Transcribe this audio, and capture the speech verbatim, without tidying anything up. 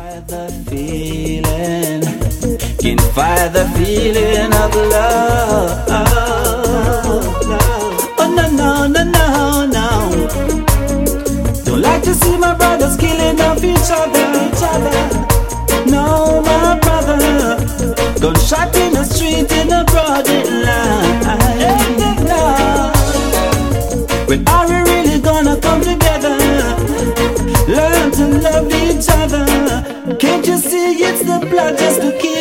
fight the feeling, can fight the feeling of love. Oh no no no no no! Don't like to see my brothers killing off each other, each other. No, my brother, gunshot in the street in the broad daylight. When are we really gonna come together? Learn to love each other. Can't you see it's the blood just to keep